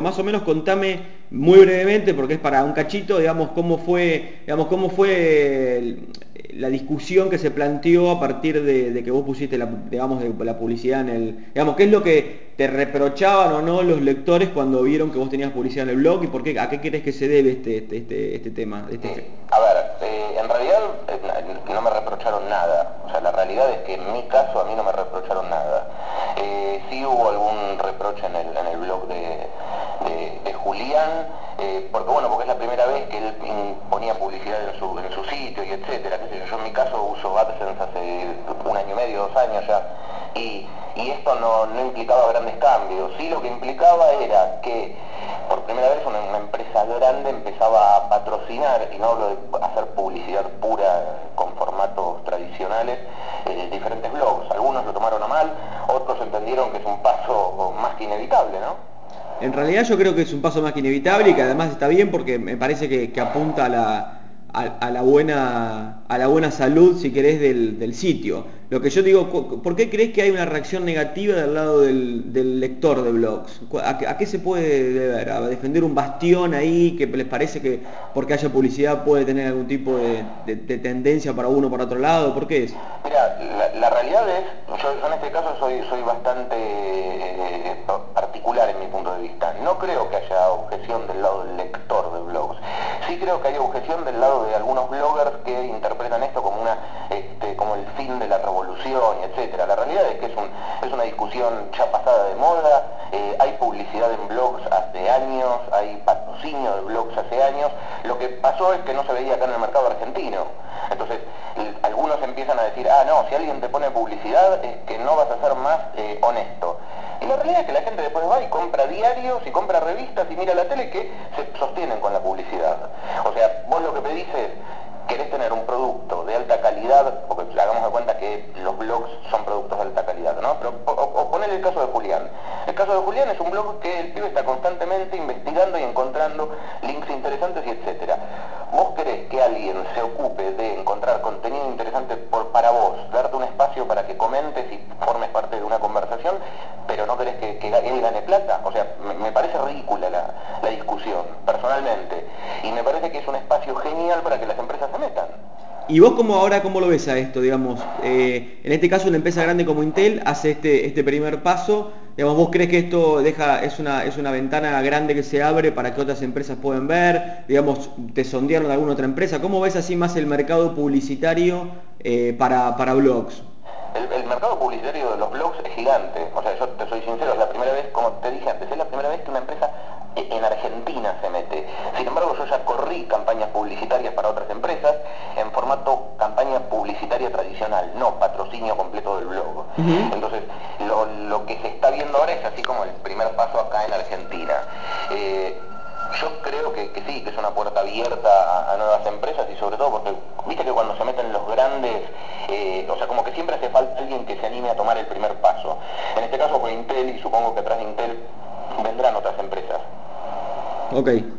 más o menos contame muy brevemente, porque es para un cachito, digamos, cómo fue la discusión que se planteó a partir de que vos pusiste digamos, de la publicidad en el, digamos, qué es lo que te reprochaban o no los lectores cuando vieron que vos tenías publicidad en el blog y por qué, a qué crees que se debe este tema, A ver, en realidad no me reprocharon nada. O sea, la realidad es que en mi caso a mí no me reprocharon nada. Sí hubo algún reproche en el blog de Julián, porque es la primera vez que él ponía publicidad en su sitio y etcétera. Yo en mi caso uso AdSense hace 1 año y medio, 2 años ya, y esto no implicaba grandes cambios. Sí, lo que implicaba era que por primera vez una empresa grande empezaba a patrocinar, y no hablo de hacer publicidad pura con formatos tradicionales, diferentes blogs. Algunos lo tomaron a mal, otros entendieron que es un paso más que inevitable, ¿no? En realidad yo creo que es un paso más que inevitable y que además está bien porque me parece que apunta a la buena salud, si querés, del sitio. Lo que yo digo, ¿por qué crees que hay una reacción negativa del lado del lector de blogs? ¿A qué se puede deber? ¿A defender un bastión ahí que les parece que porque haya publicidad puede tener algún tipo de tendencia para uno o para otro lado? ¿Por qué es? Mira, la realidad es, yo en este caso soy bastante particular en mi punto de vista. No creo que haya objeción del lado del lector de blogs. Sí creo que hay objeción del lado de algunos bloggers que interpretan esto como como el fin de la revolución, etcétera. La realidad es que es una discusión ya pasada de moda. Hay publicidad en blogs hace años, hay patrocinio de blogs hace años. Lo que pasó es que no se veía acá en el mercado argentino. Entonces, algunos empiezan a decir, no, si alguien te pone publicidad es que no vas a ser más honesto. Y la realidad es que la gente después va y compra diarios y compra revistas y mira la tele que se sostienen con la publicidad. O sea, vos lo que pedís es, querés tener un producto de alta calidad, porque hagamos de cuenta que los blogs son productos de alta calidad, ¿no? Pero o poner el caso de Julián. El caso de Julián es un blog que el pibe está constantemente investigando y encontrando links interesantes y etcétera. ¿Vos querés que alguien se ocupe de encontrar contenido interesante para vos, darte un espacio para que comentes y formes parte de una conversación, pero no querés que él gane plata? O sea, me parece ridícula la discusión, personalmente. Y me parece que es un espacio genial para que las empresas se metan. ¿Y vos cómo lo ves a esto, digamos? En este caso una empresa grande como Intel hace este primer paso. Digamos, ¿vos crees que esto es una ventana grande que se abre para que otras empresas puedan ver? Digamos, ¿te sondearon alguna otra empresa? ¿Cómo ves así más el mercado publicitario para blogs? El mercado publicitario de los blogs es gigante. O sea, yo te soy sincero, es la primera vez, como te dije antes, es la primera vez que una empresa en Argentina se mete. Sin embargo, yo ya corrí campañas publicitarias para otras empresas en formato campaña publicitaria tradicional, no patrocinio completo del blog. Entonces, lo que se está viendo ahora es así como el primer paso acá en Argentina. Yo creo que sí, que es una puerta abierta a nuevas empresas y sobre todo porque, viste que cuando se meten los grandes, o sea, como que siempre hace falta alguien que se anime a tomar el primer paso. En este caso fue Intel y supongo que atrás de Intel vendrán otras empresas. Ok.